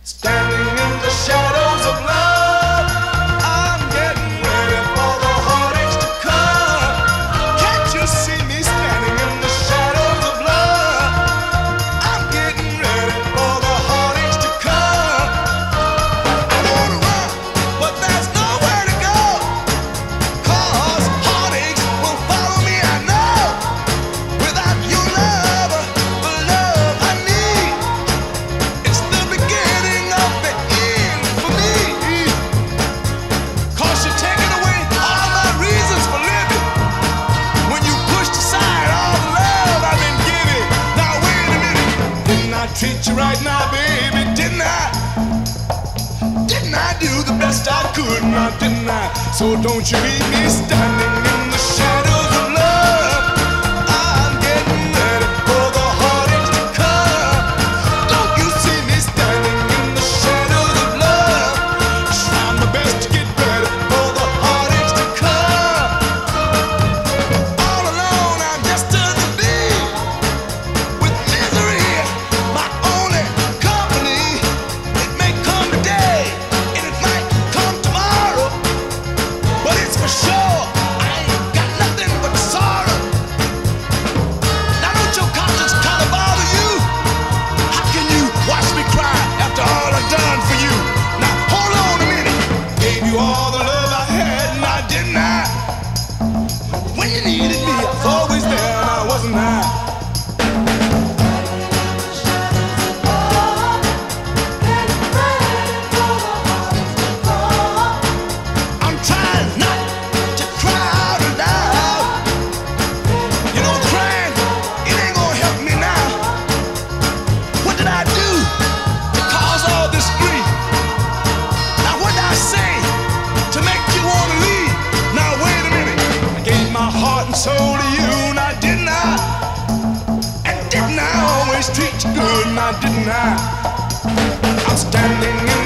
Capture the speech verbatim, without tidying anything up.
Standing in the shadows of love, I'm getting ready for the heartaches to come. Can't you see me standing in the shadows of love? I'm getting ready for the heartaches to come. I wanna run, but there's nowhere to go, 'cause heartaches will follow me, I know. Without your love, the love I need, it's the beginning of the end for me. 'Cause you're taking away all my reasons for living when you pushed aside all the love I've been giving. Now wait a minute, didn't I treat you right now, baby? Didn't I? Didn't I do the best I could? Now didn't I? So don't you leave me standing in the shadows of love. I'm getting ready for the heartaches to come. Don't you see me standing in the shadows of love? Trying my best to get ready for the heartaches to come. All alone, I'm just as a bee, with misery my only company. It may come today, and it might come tomorrow, but it's for sure I ain't got nothing but sorrow. Now don't your conscience kind of bother you? How can you watch me cry after all I've done for you? Now hold on a minute. Gave you all the love I had, now didn't I? When you needed me, I was always there, and I wasn't I? I'm trying not to cry out loud. You know, crying, it ain't gonna help me now. What did I do to cause all this grief? Now what did I say to make you wanna leave? Now wait a minute, I gave my heart and soul to you, now didn't I? And didn't I always treat you good, now didn't I? I'm standing in